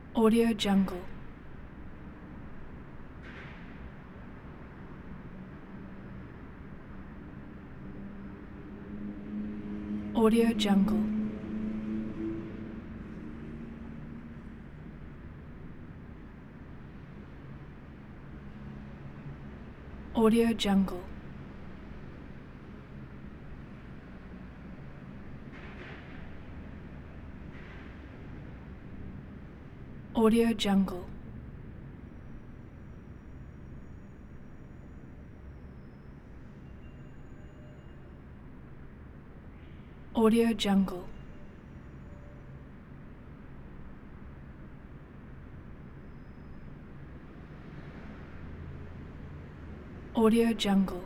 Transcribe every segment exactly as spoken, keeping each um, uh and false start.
Audio Jungle. Audio Jungle. Audio Jungle. Audio Jungle. Audio Jungle. Audio Jungle.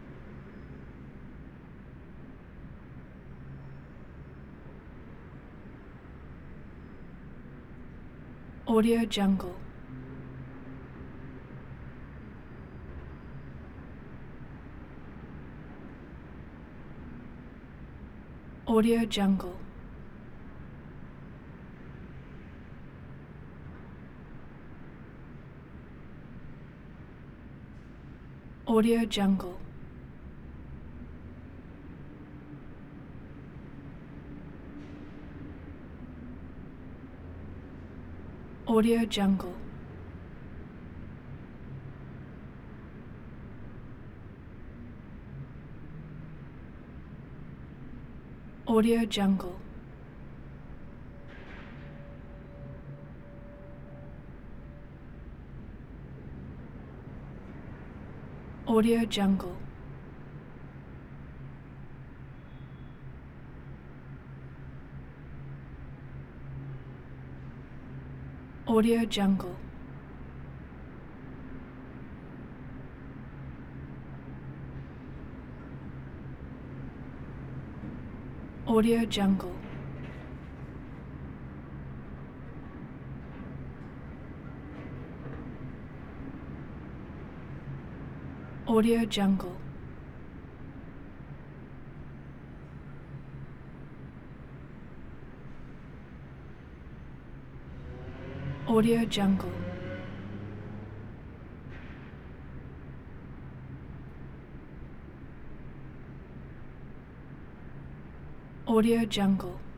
Audio Jungle. Audio Jungle. Audio Jungle. Audio Jungle. Audio Jungle. Audio Jungle. Audio Jungle. Audio Jungle. Audio Jungle. Audio Jungle. Audio Jungle.